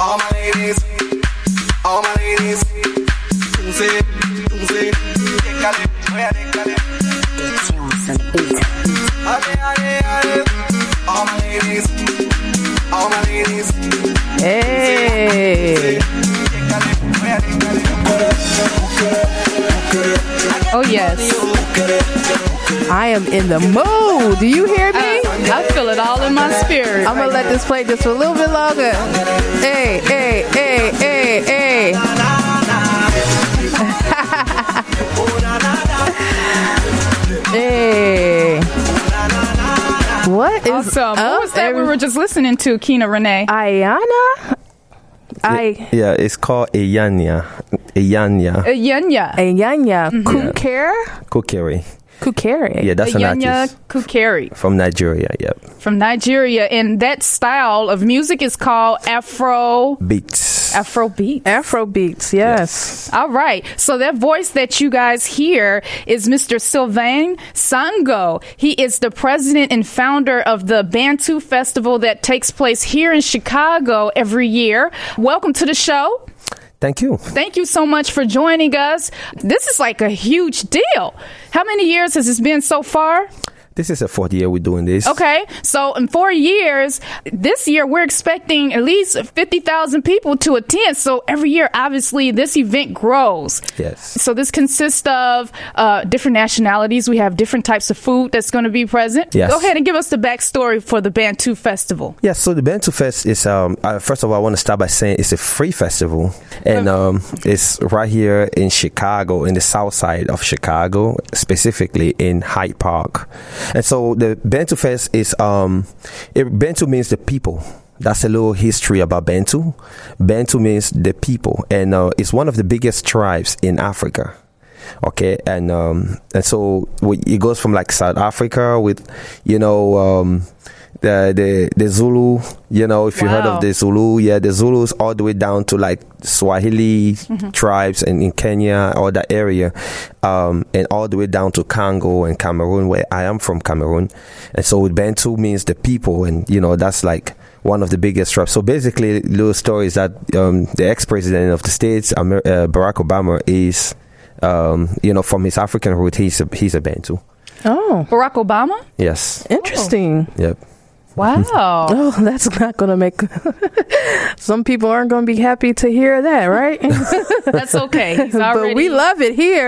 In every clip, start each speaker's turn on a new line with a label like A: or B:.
A: All my ladies, all my ladies. Tuesday, décale, voy a décale. Ale, ale, ale. All my ladies, all my ladies.
B: Hey.
C: Oh, yes.
B: I am in the mood. Do you hear me?
C: I feel it all in my spirit.
B: I'm going to let this play just for a little bit longer. Hey, hey, hey, hey, hey. Hey. What is
C: awesome? What was that we were just listening to, Kina Renee?
B: Ayana?
D: Yeah, it's called Ayanya.
C: Ayanya.
D: Kukeri.
B: Kukeri.
D: Yeah, that's an artist.
C: Kukeri.
D: From Nigeria, yep.
C: From Nigeria. And that style of music is called Afro
D: Beats.
B: Afrobeats, yes.
C: All right. So that voice that you guys hear is Mr. Sylvain Sango. He is the president and founder of the Bantu Festival that takes place here in Chicago every year. Welcome to the show.
D: Thank you.
C: Thank you so much for joining us. This is like a huge deal. How many years has this been so far?
D: This is the 4th year we're doing this.
C: Okay. So in 4 years, this year, we're expecting at least 50,000 people to attend. So every year, obviously, this event grows.
D: Yes.
C: So this consists of different nationalities. We have different types of food that's going to be present.
D: Yes.
C: Go ahead and give us the backstory for the Bantu Festival.
D: Yes, so the Bantu Fest is, first of all, I want to start by saying it's a free festival. And it's right here in Chicago, in the south side of Chicago, specifically in Hyde Park. And so the Bantu Fest is, Bantu means the people. That's a little history about Bantu. Bantu means the people. And it's one of the biggest tribes in Africa. Okay, and so it goes from like South Africa with, the Zulu, if you heard of the Zulu, the Zulus all the way down to like Swahili tribes and in Kenya, all that area, and all the way down to Congo and Cameroon, where I am from, Cameroon. And so with Bantu means the people, and that's like one of the biggest tribes. So basically, little story is that the ex-president of the States, Barack Obama, is from his African root, he's a Bantu.
B: Oh,
C: Barack Obama?
D: Yes.
B: Interesting.
D: Yep.
C: Wow.
B: Oh, that's not going to make... Some people aren't going to be happy to hear that, right?
C: That's okay. He's already...
B: But we love it here.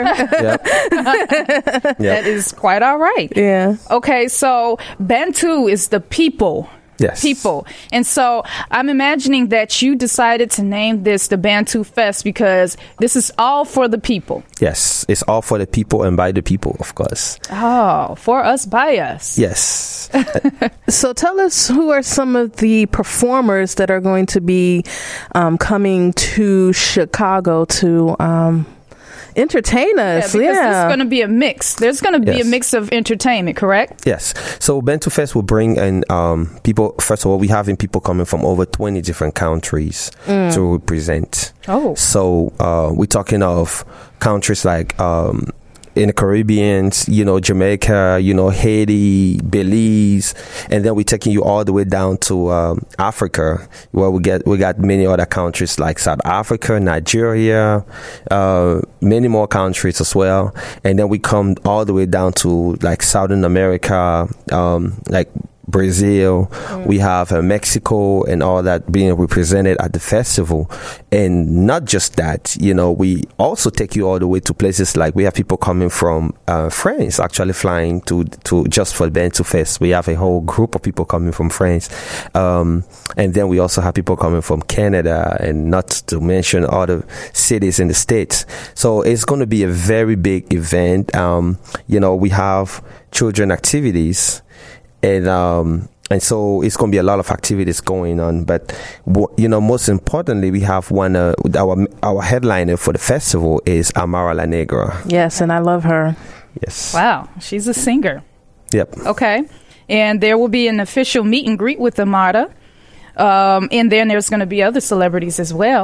C: That is quite all right.
B: Yeah.
C: Okay, so Bantu is the people.
D: Yes.
C: People. And so I'm imagining that you decided to name this the Bantu Fest because this is all for the people.
D: Yes, it's all for the people and by the people, of course.
C: Oh, for us, by us.
D: Yes.
B: So tell us, who are some of the performers that are going to be coming to Chicago to entertain us?
C: Yeah, because there's going to be a mix. There's going to be a mix of entertainment, correct?
D: Yes. So Bantu Fest will bring in people. First of all, we're having people coming from over 20 different countries to represent.
C: Oh.
D: So we're talking of countries like in the Caribbean, Jamaica, Haiti, Belize, and then we're taking you all the way down to Africa, where we got many other countries like South Africa, Nigeria, many more countries as well, and then we come all the way down to like Southern America, like Brazil, we have Mexico and all that being represented at the festival. And not just that, we also take you all the way to places like we have people coming from France, actually flying to just for Bantu Fest. We have a whole group of people coming from France. And then we also have people coming from Canada, and not to mention other cities in the States. So it's going to be a very big event. We have children activities. And so it's going to be a lot of activities going on. But, most importantly, we have our headliner for the festival is Amara La Negra.
B: Yes, and I love her.
D: Yes.
C: Wow. She's a singer.
D: Yep.
C: Okay. And there will be an official meet and greet with Amara. And then there's going to be other celebrities as well.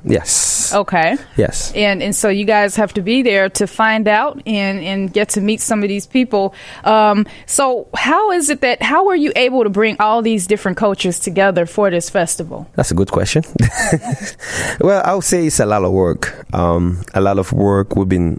D: Yes.
C: Okay.
D: Yes.
C: And so you guys have to be there to find out and get to meet some of these people. So how are you able to bring all these different cultures together for this festival?
D: That's a good question. Well, I would say it's a lot of work. A lot of work. We've been,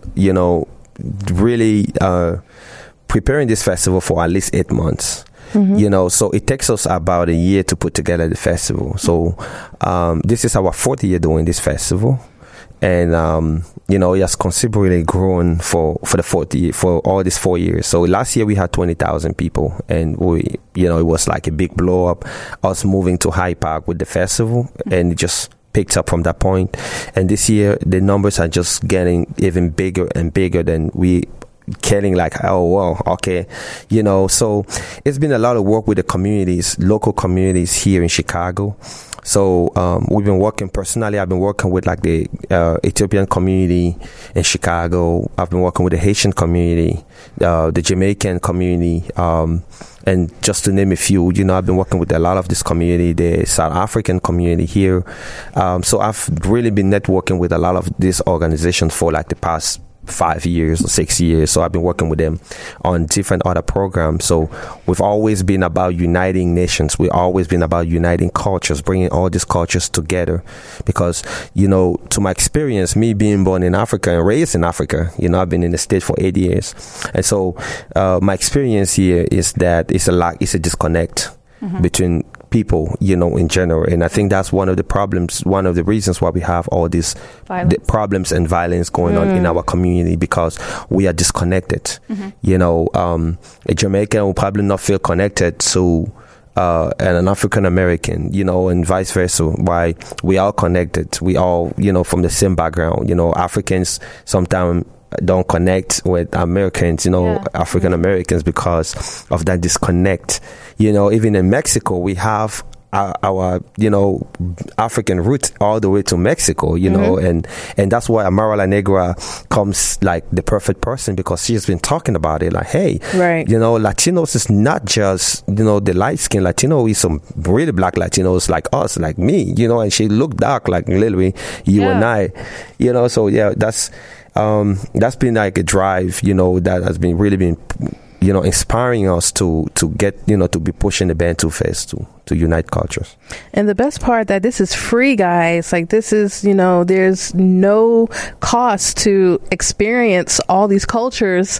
D: really preparing this festival for at least 8 months. So it takes us about a year to put together the festival. So this is our 4th year doing this festival. And, it has considerably grown for the 4th year, for all these 4 years. So last year we had 20,000 people, and it was like a big blow up, us moving to Hyde Park with the festival, and it just picked up from that point. And this year the numbers are just getting even bigger and bigger than we getting like, oh, well, okay. So it's been a lot of work with the communities, local communities here in Chicago. So we've been working personally. I've been working with like the Ethiopian community in Chicago. I've been working with the Haitian community, the Jamaican community, and just to name a few. I've been working with a lot of this community, the South African community here. So I've really been networking with a lot of these organizations for like the past 5 years or 6 years. So I've been working with them on different other programs. So we've always been about uniting nations. We've always been about uniting cultures, bringing all these cultures together. Because, to my experience, me being born in Africa and raised in Africa, I've been in the States for 8 years. And so my experience here is that it's a disconnect between people, in general. And I think that's one of the problems, one of the reasons why we have all these problems and violence going on in our community, because we are disconnected. A Jamaican will probably not feel connected to an African American, and vice versa. Why we are connected. We all, from the same background. Africans sometimes don't connect with Americans, African Americans, because of that disconnect. Even in Mexico, we have our African roots all the way to Mexico, and that's why Amara La Negra comes like the perfect person, because she's been talking about it like, hey,
B: right.
D: Latinos is not just, the light skin Latino, is some really black Latinos like us, like me, and she looked dark like literally you and I, so yeah, that's been like a drive, that has been really been, inspiring us to get, to be pushing the Bantu Fest to unite cultures.
B: And the best part that this is free, guys. Like this is, there's no cost to experience all these cultures,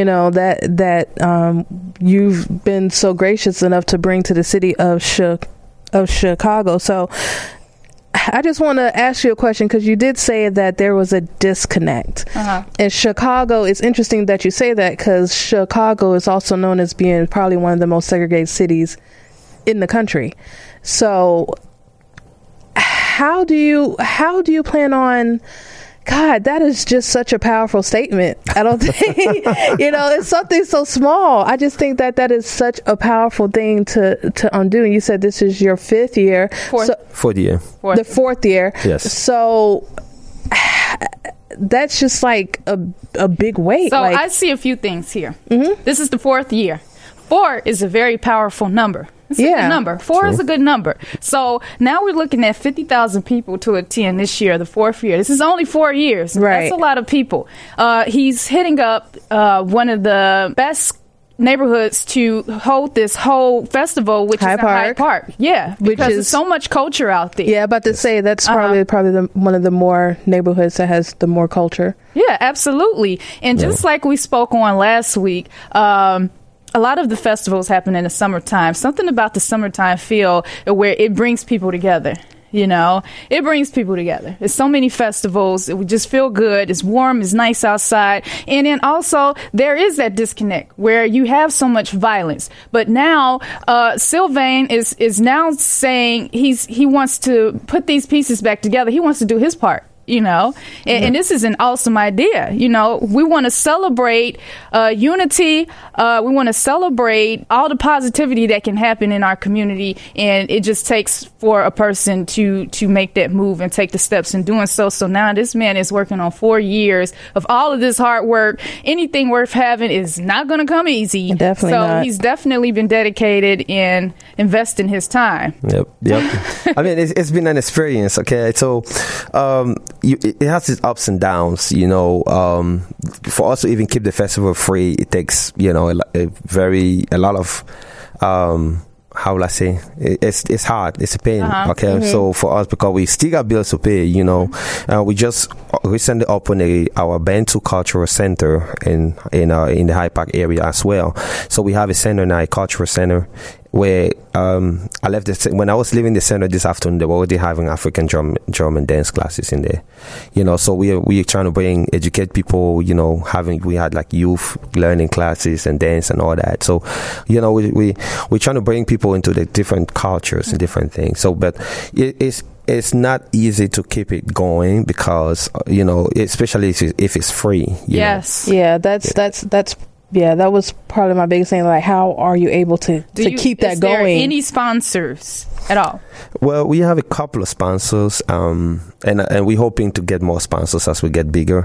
B: that you've been so gracious enough to bring to the city of Chicago. So I just want to ask you a question, because you did say that there was a disconnect. And Chicago, it's interesting that you say that, because Chicago is also known as being probably one of the most segregated cities in the country. So how do you plan on... God, that is just such a powerful statement. I don't think, it's something so small. I just think that is such a powerful thing to undo. And you said this is your 5th year.
D: Fourth year.
B: The 4th year.
D: Yes.
B: So that's just like a big weight.
C: So I see a few things here. This is the 4th year. 4 is a very powerful number. It's a good number. 4 is a good number. So now we're looking at 50,000 people to attend this year, the 4th year. This is only 4 years.
B: Right.
C: That's a lot of people. He's hitting up one of the best neighborhoods to hold this whole festival, which is Hyde Park. Yeah, because there's so much culture out there.
B: Yeah, about to say that's probably one of the more neighborhoods that has the more culture.
C: Yeah, absolutely. And just like we spoke on last week, a lot of the festivals happen in the summertime. Something about the summertime feel where it brings people together. It brings people together. There's so many festivals. It would just feel good. It's warm. It's nice outside. And then also there is that disconnect where you have so much violence. But now Sylvain is now saying he wants to put these pieces back together. He wants to do his part. and this is an awesome idea. We want to celebrate unity. We want to celebrate all the positivity that can happen in our community, and it just takes for a person to make that move and take the steps in doing so. So now this man is working on 4 years of all of this hard work. Anything worth having is not going to come easy.
B: Definitely not.
C: He's definitely been dedicated in investing his time.
D: Yep. I mean, it's been an experience. Okay, so it has its ups and downs. For us to even keep the festival free, it takes a lot of how will I say? It's hard. It's a pain. Okay, mm-hmm. So for us, because we still got bills to pay, we just recently opened our Bantu Cultural Center in the Hyde Park area as well. So we have a center now, a cultural center, where I left when I was leaving the center this afternoon. They were already having African drum and dance classes in there. So we're trying to educate people. We had like youth learning classes and dance and all that. So we're trying to bring people into the different cultures and different things. So, but it's not easy to keep it going because especially if it's free.
C: Yes.
B: Yeah, that's. Yeah, that was part of my biggest thing. Like, how are you able to keep that going?
C: Is there any sponsors at all?
D: Well, we have a couple of sponsors, and we're hoping to get more sponsors as we get bigger.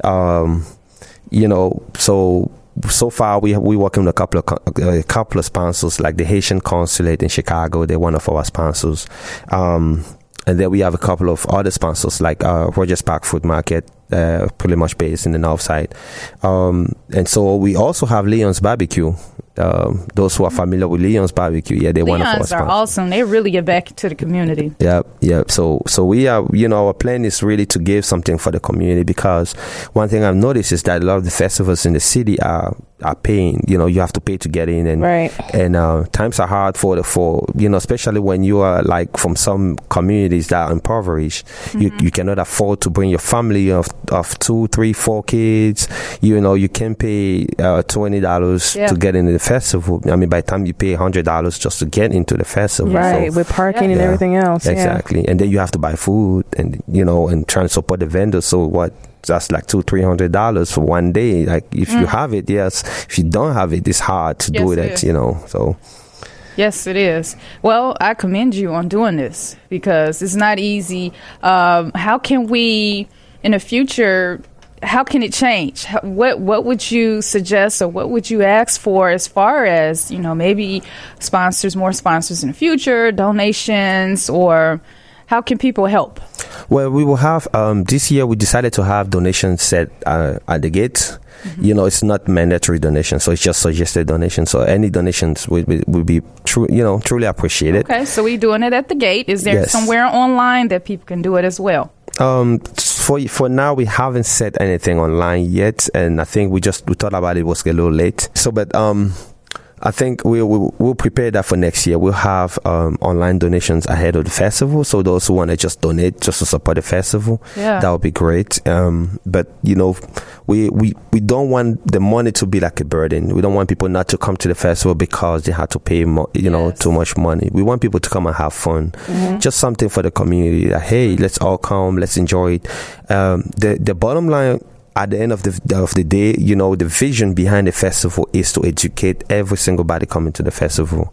D: So far we're working with a couple of sponsors, like the Haitian Consulate in Chicago. They're one of our sponsors. And then we have a couple of other sponsors like Rogers Park Food Market, pretty much based in the north side. And so we also have Leon's Barbecue. Those who are familiar with Leon's Barbecue, they're one of our sponsors.
C: Leon's are awesome. They really get back to the community.
D: Yep. So we are, our plan is really to give something for the community, because one thing I've noticed is that a lot of the festivals in the city are paying. You have to pay to get in, and
B: right. And
D: times are hard for especially when you are like from some communities that are impoverished. Mm-hmm. You cannot afford to bring your family of 2, 3, 4 kids. You can pay $20 to get into the festival. I mean, by the time you pay $100 just to get into the festival,
B: right? So, with parking and everything else,
D: exactly. And then you have to buy food, and and try to support the vendors. So what? That's like $200-$300 for one day. Like if you have it, yes. If you don't have it, it's hard to do that. So.
C: Yes, it is. Well, I commend you on doing this, because it's not easy. How can we, in the future, how can it change? What would you suggest, or what would you ask for as far as, maybe more sponsors in the future, donations, or how can people help?
D: Well, we will have, this year we decided to have donations set at the gate. Mm-hmm. It's not mandatory donation, so it's just suggested donation. So any donations will be truly appreciated.
C: Okay, so we're doing it at the gate. Is there somewhere online that people can do it as well?
D: For now, we haven't set anything online yet, and I think we thought about it was a little late. So, but I think we'll prepare that for next year. We'll have online donations ahead of the festival. So those who want to just donate just to support the festival, that would be great. But we don't want the money to be like a burden. We don't want people not to come to the festival because they had to pay too much money. We want people to come and have fun. Mm-hmm. Just something for the community. Like, hey, let's all come, let's enjoy it. The bottom line, at the end of the day, the vision behind the festival is to educate every single body coming to the festival,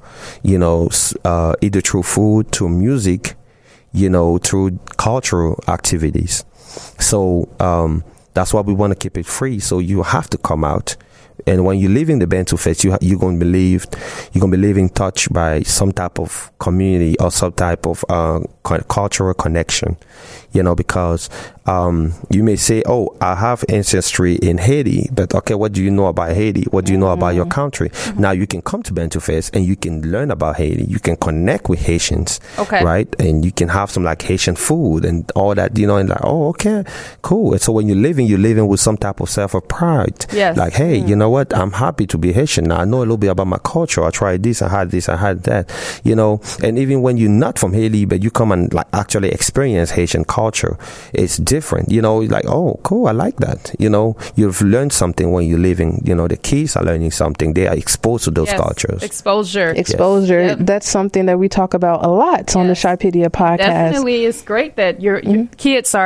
D: either through food, through music, through cultural activities. So that's why we want to keep it free. So you have to come out. And when you live in the Bantu Fest, you're going to be living touched by some type of community or some type of cultural connection, because you may say, oh, I have ancestry in Haiti, but okay, what do you know about Haiti? What do you know about your country? Mm-hmm. Now you can come to Bantu Fest and you can learn about Haiti. You can connect with Haitians, right? And you can have some like Haitian food and all that, and like, oh, okay, cool. And so when you're living with some type of self of pride, like, hey, you know what? I'm happy to be Haitian. Now I know a little bit about my culture. I tried this, I had that, and even when you're not from Haiti, but you come and like actually experience Haitian culture, it's different, like, oh, cool, I like that. You've learned something when you're living, the kids are learning something. They are exposed to those cultures.
C: Exposure.
B: Yep. That's something that we talk about a lot on the Sharpedia podcast.
C: Definitely. It's great that your kids are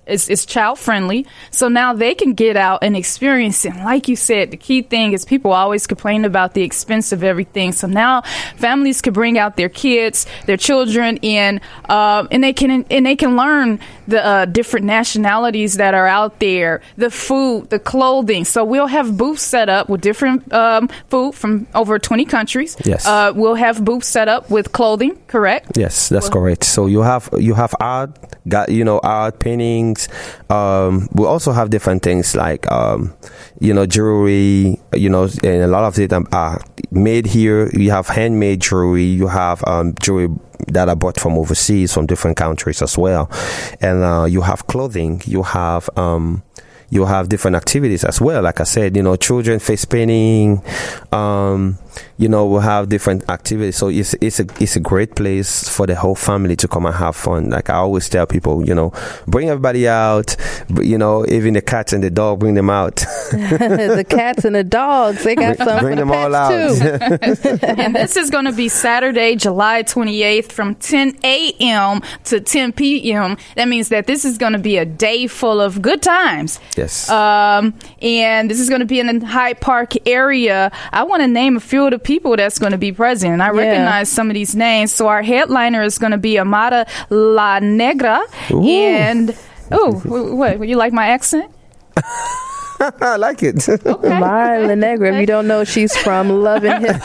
C: It's child friendly. So now they can get out and experience it. And like you said, the key thing is people always complain about the expense of everything. So now families can bring out their kids, their children in, and they can learn the different nationalities that are out there, the food, the clothing. So we'll have booths set up with different food from over 20 countries.
D: Yes.
C: We'll have booths set up with clothing, correct?
D: Yes, that's correct. So you have art, art, paintings. We also have different things like jewelry. And a lot of it are made here. You have handmade jewelry. You have jewelry that are bought from overseas, from different countries as well. And you have clothing. You have different activities as well. Like I said, children face painting. We'll have different activities. So it's a great place for the whole family to come and have fun. Like I always tell people, bring everybody out. Even the cats and the dog, bring them out.
B: The cats and the dogs, they got some.
D: Bring
B: for the
D: them all out.
B: Too.
C: And this is going to be Saturday, July 28th from 10 a.m. to 10 p.m. That means that this is going to be a day full of good times.
D: Yes.
C: And this is going to be in the Hyde Park area. I want to name a few of the people that's going to be present. And I recognize some of these names. So our headliner is going to be Amada La Negra.
D: Ooh.
C: And, what? You like my accent?
D: I like it.
C: Okay.
B: Mara La Negra. If you don't know, she's from Love and Hip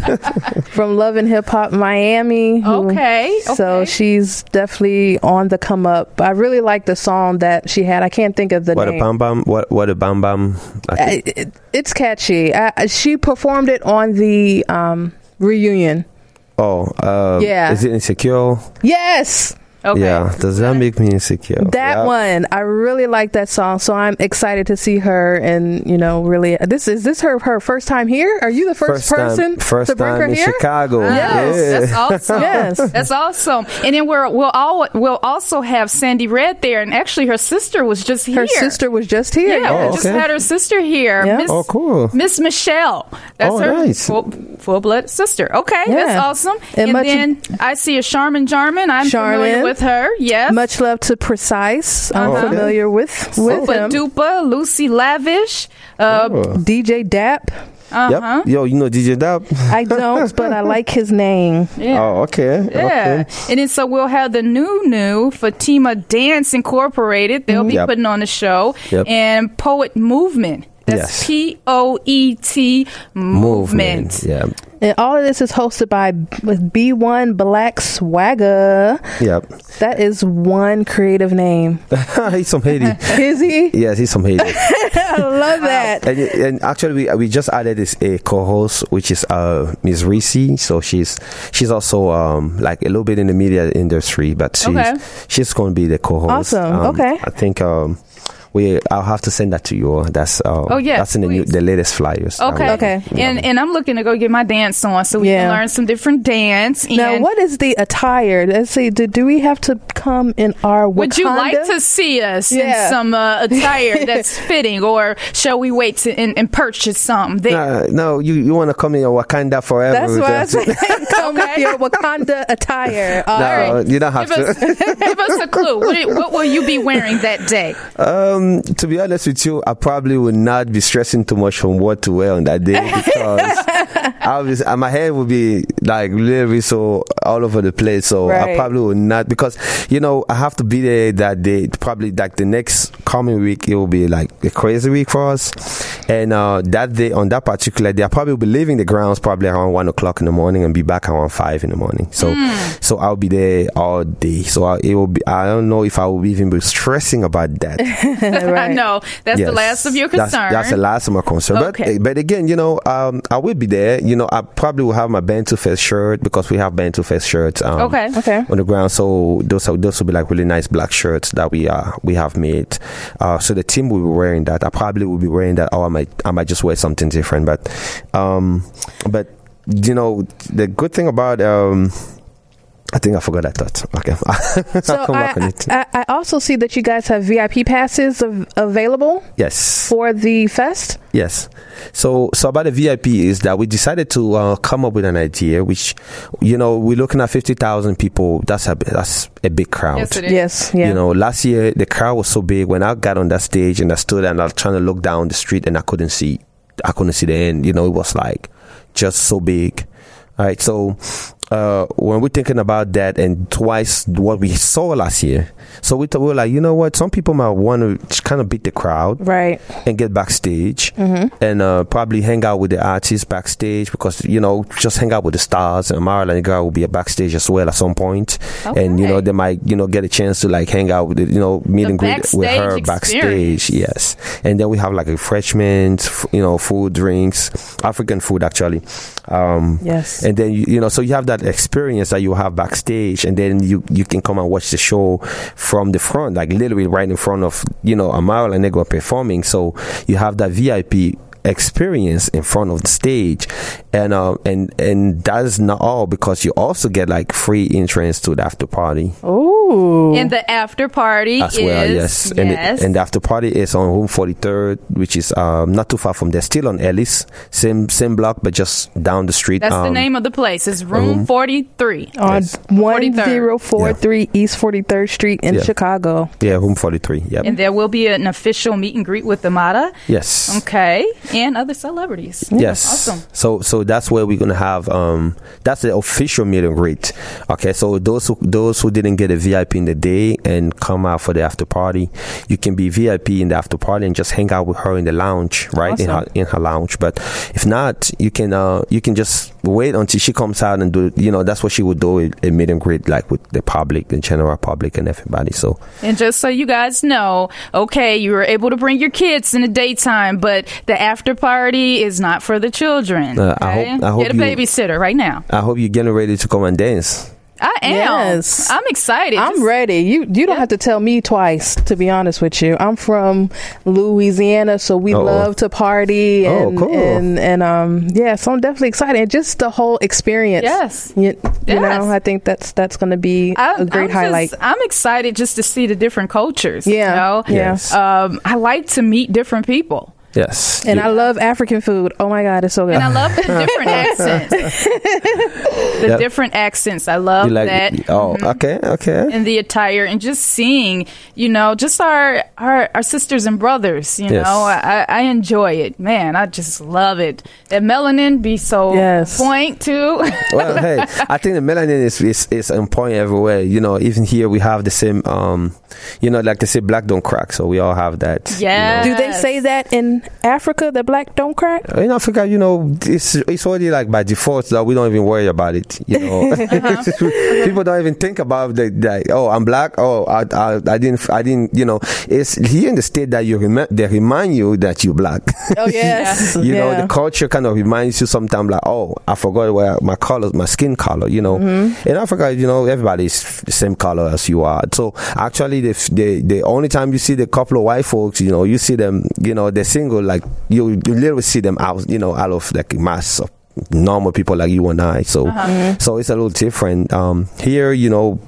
B: Hop, Miami.
C: Okay.
B: So she's definitely on the come up. I really like the song that she had. I can't think of the name.
D: What a bam bam.
B: It's catchy. She performed it on the reunion.
D: Yeah. Is it Insecure?
B: Yes.
C: Okay.
D: Yeah, does that make me insecure?
B: That one, I really like that song, so I'm excited to see her. And really, is this her first time here? Are you the first person to bring her
D: in
B: here?
D: Chicago?
C: Yes,
D: Yeah.
C: that's awesome.
B: Yes,
C: that's awesome. And then we'll also have Sandy Red there, and actually her sister was just here.
B: Her sister was just here.
C: Yeah, we just had her sister here.
B: Yeah.
D: Cool.
C: Miss Michelle. That's her
D: nice.
C: full-blood sister. Okay, that's awesome. And then I see a Charmin Jarman. I'm familiar with her. Yes.
B: Much love to Precise. I'm familiar with
C: Super
B: him.
C: Duper, Lucy Lavish,
B: DJ Dap.
D: Yep. Yo, you know DJ Dap?
B: I don't, but I like his name.
C: Yeah.
D: Oh, okay.
C: Yeah.
D: Okay.
C: And then so we'll have the new Fatima Dance Incorporated. They'll be putting on the show.
D: Yep.
C: And Poet Movement. That's POET Movement.
D: Yeah.
B: And all of this is hosted by B1 Black Swagger.
D: Yep.
B: That is one creative name.
D: He's from Haiti.
B: Is he?
D: Yes, he's from Haiti.
B: I love that.
D: And actually, we just added a co-host, which is Ms. Reese. So she's also like a little bit in the media industry, but she's going to be the co-host.
B: Awesome.
D: I think I'll have to send that to you. That's that's in the latest flyers.
C: Okay. And I'm looking to go get my dance on so we can learn some different dance.
B: Now, what is the attire? Let's see. Do we have to come in our Wakanda?
C: Would you like to see us in some attire that's fitting, or shall we wait and purchase some there?
D: No, you want to come in your Wakanda forever.
B: That's what I said. Come with your Wakanda attire. All right.
D: You don't have to.
C: Give us a clue. What will you be wearing that day?
D: To be honest with you, I probably would not be stressing too much on what to wear on that day because my hair would be like literally so all over the place. So I probably would not, because I have to be there that day. Probably like the next coming week, it will be like a crazy week for us. And that day, on that particular day, I probably will be leaving the grounds probably around 1 o'clock in the morning and be back around 5 in the morning. So I'll be there all day. So it will be. I don't know if I will even be stressing about that.
C: I know that's the last of your concern.
D: That's the last of my concern.
C: Okay.
D: But again, I will be there. I probably will have my Bantu Fest shirt, because we have Bantu Fest shirts. On the ground. So those will be like really nice black shirts that we have made. So the team will be wearing that. I probably will be wearing that, or I might just wear something different. But the good thing about I think I forgot that thought. Okay.
B: So
D: I'll come back on it.
B: I also see that you guys have VIP passes available
D: Yes.
B: for the fest.
D: Yes. So about the VIP is that we decided to come up with an idea, which, we're looking at 50,000 people. That's a big crowd.
C: Yes, it is.
B: Yes, yeah.
D: Last year the crowd was so big. When I got on that stage and I stood and I was trying to look down the street and I couldn't see the end. It was like just so big. All right. So when we're thinking about that and twice what we saw last year, so we were like, you know what? Some people might want to kind of beat the crowd,
B: right,
D: and get backstage and probably hang out with the artists backstage because just hang out with the stars. And Amara La Negra will be a backstage as well at some point, and they might get a chance to like hang out with meet and greet with her backstage. Yes, and then we have like refreshments, food, drinks, African food actually.
B: Yes,
D: and then so you have that experience that you have backstage, and then you can come and watch the show from the front, like literally right in front of Amara La Negra performing. So you have that VIP experience in front of the stage, and that's not all, because you also get like free entrance to the after party.
B: Oh,
C: and the after party
D: as well, yes. And the after party is on room 43rd, which is not too far from there, still on Ellis, same block, but just down the street.
C: That's the name of the place. It's room 43
B: on 1043 East 43rd Street in Chicago.
D: Yeah, room 43. Yep.
C: And there will be an official meet and greet with Amara.
D: Yes.
C: Okay. And other celebrities.
D: Yes.
C: Awesome.
D: So that's where we're gonna have that's the official meet and greet. Okay. So those who didn't get a VIP in the day and come out for the after party, you can be VIP in the after party and just hang out with her in the lounge, right?
C: Awesome.
D: in her lounge. But if not, you can just wait until she comes out and do. That's what she would do, a meet and greet like with the public, the general public, and everybody. So.
C: And just so you guys know, okay, you were able to bring your kids in the daytime, but the after party is not for the children. Okay?
D: I hope
C: get a babysitter right now.
D: I hope you're getting ready to come and dance.
C: I am.
B: Yes.
C: I'm excited.
B: I'm ready. You don't have to tell me twice, to be honest with you. I'm from Louisiana, so we love to party and
D: cool.
B: and so I'm definitely excited. And just the whole experience.
C: Yes.
B: You know, I think that's going to be a great highlight.
C: I'm excited just to see the different cultures.
B: Yeah.
D: Yes.
C: I like to meet different people.
D: Yes.
B: And I love African food. Oh my God, it's so good.
C: And I love the different accents. Different accents. I love that.
D: Okay.
C: And the attire and just seeing, just our sisters and brothers, you know, I enjoy it. Man, I just love it. That melanin be so point too.
D: Well, hey, I think the melanin is on point everywhere. Even here we have the same, like they say, black don't crack. So we all have that.
C: Yeah.
B: Do they say that in Africa, that black don't crack?
D: In Africa, it's already like by default that we don't even worry about it. People don't even think about that. Oh, I'm black. Oh, I didn't. It's here in the state that they remind you that you're black.
B: Oh yes.
D: The culture kind of reminds you sometimes like, oh, I forgot where my skin color. In Africa, everybody's the same color as you are. So actually, the only time you see the couple of white folks, you see them, they're single. Like you literally see them out of like a mass of normal people like you and I. So so it's a little different. Here, you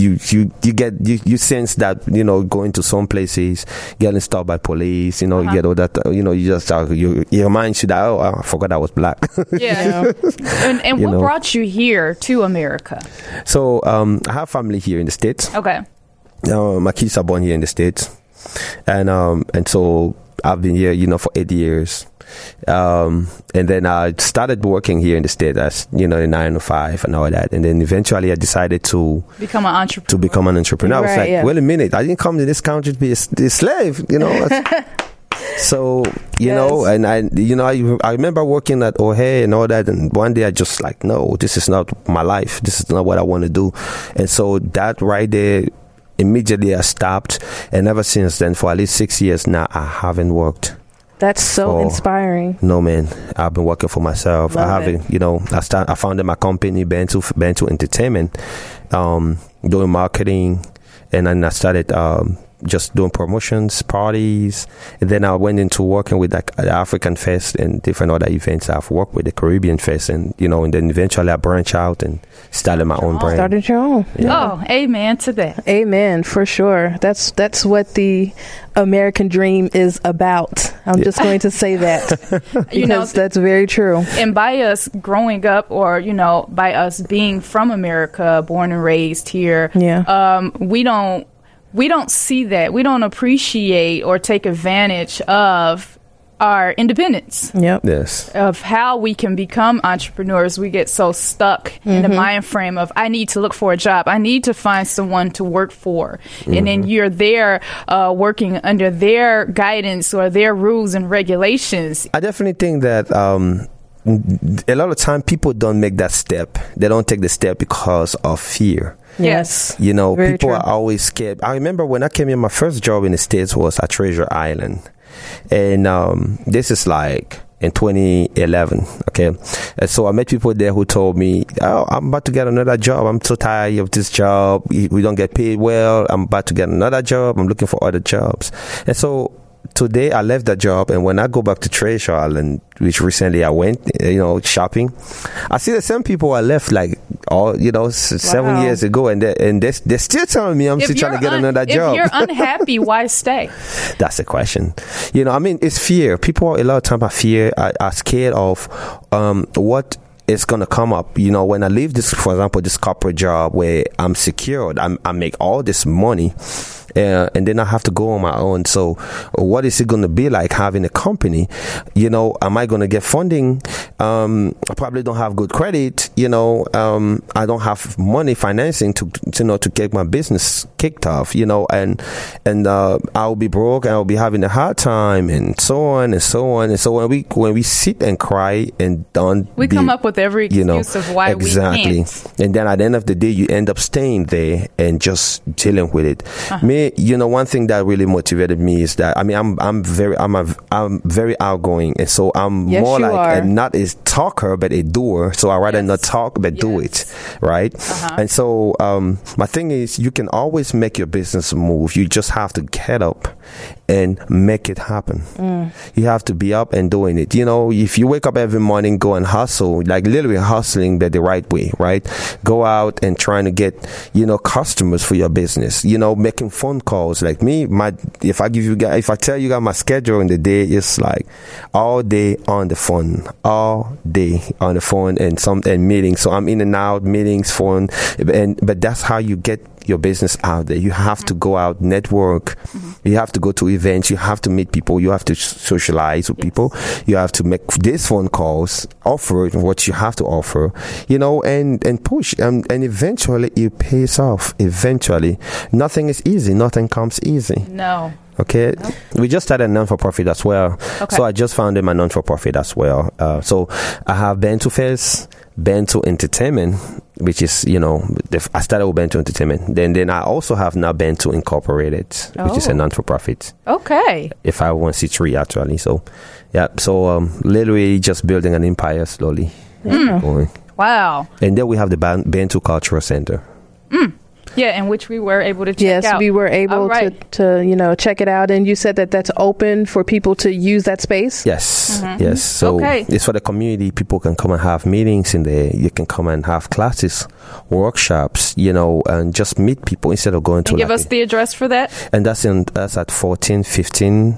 D: sense that going to some places, getting stopped by police, you get all that. You just it reminds you that, oh, I forgot I was black.
C: Yeah. And what brought you here to America?
D: So I have family here in the States.
C: Okay.
D: My kids are born here in the States, and so I've been here, for 8 years. And then I started working here in the States as, in 9 to 5 and all that. And then eventually I decided to
C: become an entrepreneur.
D: I was like, wait a minute, I didn't come to this country to be a slave, So, and I remember working at O'Hare and all that. And one day I just like, no, this is not my life. This is not what I want to do. And so that right there, immediately I stopped, and ever since then, for at least 6 years now, I haven't worked.
B: That's so inspiring.
D: No, man, I've been working for myself. I founded my company, Bantu Entertainment, doing marketing, and then I started just doing promotions, parties. And then I went into working with like the African Fest and different other events. I've worked with the Caribbean Fest, and and then eventually I branched out and started my own brand.
B: Started your own.
C: Oh, amen to that.
B: Amen, for sure. That's what the American dream is about. I'm just going to say that because that's very true.
C: And by us growing up, or by us being from America, born and raised here, we don't see that. We don't appreciate or take advantage of our independence.
B: Yep.
D: Yes.
C: Of how we can become entrepreneurs. We get so stuck in the mind frame of, I need to look for a job. I need to find someone to work for. And then you're there working under their guidance or their rules and regulations.
D: I definitely think that a lot of time people don't make that step. They don't take the step because of fear.
B: Yes.
D: People
B: true.
D: are always scared. I remember when I came in, my first job in the States was at Treasure Island. And this is like in 2011. Okay. And so I met people there who told me, oh, I'm about to get another job. I'm so tired of this job. We don't get paid well. I'm about to get another job. I'm looking for other jobs. And so today I left that job, and when I go back to Treasure Island, which recently I went, shopping, I see the same people I left 7 years ago, and they're still telling me I'm still trying to get another job.
C: If you're unhappy, why stay?
D: That's the question. It's fear. People a lot of time are scared of what is going to come up. When I leave this, for example, this corporate job where I'm secured, I make all this money. And then I have to go on my own. So what is it going to be like having a company? Am I going to get funding? I probably don't have good credit. I don't have money financing to get my business kicked off, and I'll be broke and I'll be having a hard time, and so on and so on. And so when we sit and cry and we
C: come up with every excuse of why we can't.
D: And then at the end of the day, you end up staying there and just dealing with it. One thing that really motivated me is that I'm very outgoing, and so I'm more like not a talker but a doer. So I rather not talk but do it, right? And so my thing is, you can always make your business move. You just have to get up and make it happen. You have to be up and doing it. If you wake up every morning, go and hustle, like literally hustling, but the right way, right? Go out and trying to get customers for your business. Making phone calls. Like me, if I tell you guys my schedule in the day, it's like all day on the phone, and meetings. So I'm in and out meetings, phone, but that's how you get your business out there. You have to go out, network. You have to go to events. You have to meet people. You have to socialize with people. You have to make these phone calls, offer what you have to offer, and push. And eventually it pays off. Eventually. Nothing is easy. Nothing comes easy.
C: No.
D: Okay. Nope. We just started a non-for-profit as well. Okay. So I just founded my non-for-profit as well. So I have Bantu Fest, Bantu Entertainment, which is, I started with Bantu Entertainment. Then I also have now Bantu Incorporated, which is a non-for-profit.
C: Okay.
D: A 501c3 actually. So, yeah. So literally just building an empire slowly. Going.
C: Wow.
D: And then we have the Bantu Cultural Center.
C: Yeah, in which we were able to check out.
B: Yes, we were able to check it out. And you said that that's open for people to use that space?
D: Yes, yes. So it's for the community. People can come and have meetings in there. You can come and have classes, workshops, and just meet people instead of going to...
C: Give us the address for that.
D: And that's at 1514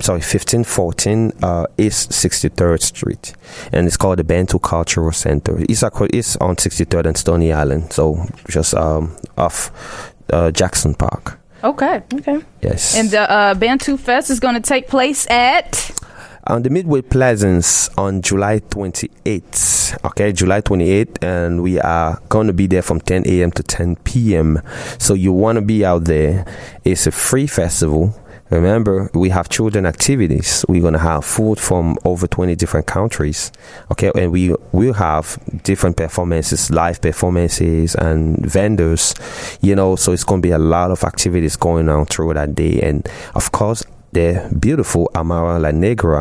D: East 63rd Street. And it's called the Bantu Cultural Center. It's on 63rd and Stony Island. So just off Jackson Park.
C: Okay.
D: Yes.
C: And the Bantu Fest is going to take place at...
D: on the Midway Pleasance on July 28th. Okay, July 28th. And we are going to be there from 10 a.m. to 10 p.m. So you want to be out there. It's a free festival. Remember, we have children activities. We're going to have food from over 20 different countries. Okay, and we will have different performances, live performances and vendors, so it's going to be a lot of activities going on through that day. And of course, the beautiful Amara La Negra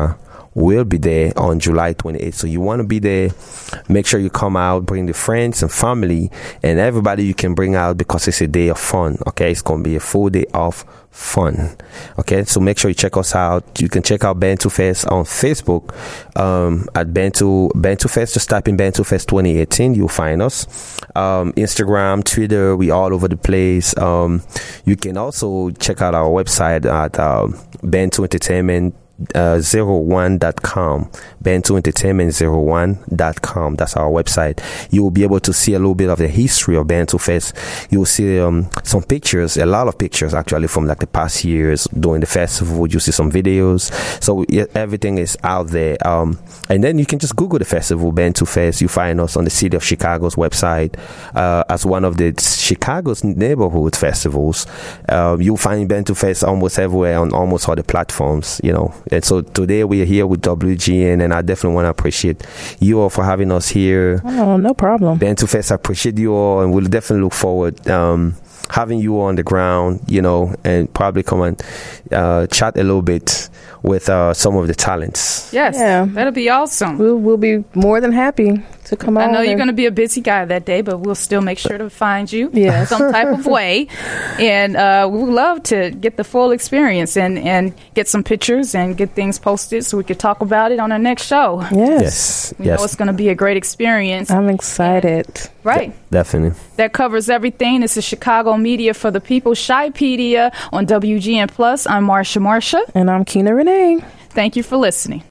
D: will be there on July 28th. So you want to be there. Make sure you come out, bring the friends and family and everybody you can bring out, because it's a day of fun. Okay, it's going to be a full day of fun. Okay, so make sure you check us out. You can check out Bantu Fest on Facebook at Bantu Fest. Just type in Bantu Fest 2018. You'll find us. Instagram, Twitter, we all over the place. You can also check out our website at Bantu Entertainment 01.com. BantuEntertainment01.com. That's our website. You will be able to see a little bit of the history of Bantu Fest. You will see some pictures, a lot of pictures actually from like the past years during the festival. You see some videos. So everything is out there. And then you can just Google the festival, Bantu Fest. You find us on the City of Chicago's website as one of the Chicago's neighborhood festivals. You'll find Bantu Fest almost everywhere on almost all the platforms, you know. And so today we are here with WGN, and I definitely want to appreciate you all for having us here.
B: Oh, no problem.
D: Bantu Fest, I appreciate you all, and we'll definitely look forward having you on the ground, you know, and probably come and chat a little bit with some of the talents.
C: Yes, that'll be awesome.
B: We'll be more than happy to come out.
C: I know you're going to be a busy guy that day, but we'll still make sure to find you some type of way. And we would love to get the full experience and get some pictures and get things posted so we could talk about it on our next show.
B: Yes.
C: We know it's going to be a great experience.
B: I'm excited.
C: Right.
D: Definitely.
C: That covers everything. This is Chicago Media for the People, Chi-pedia on WGN Plus. I'm Marsha.
B: And I'm Kina Renee.
C: Thank you for listening.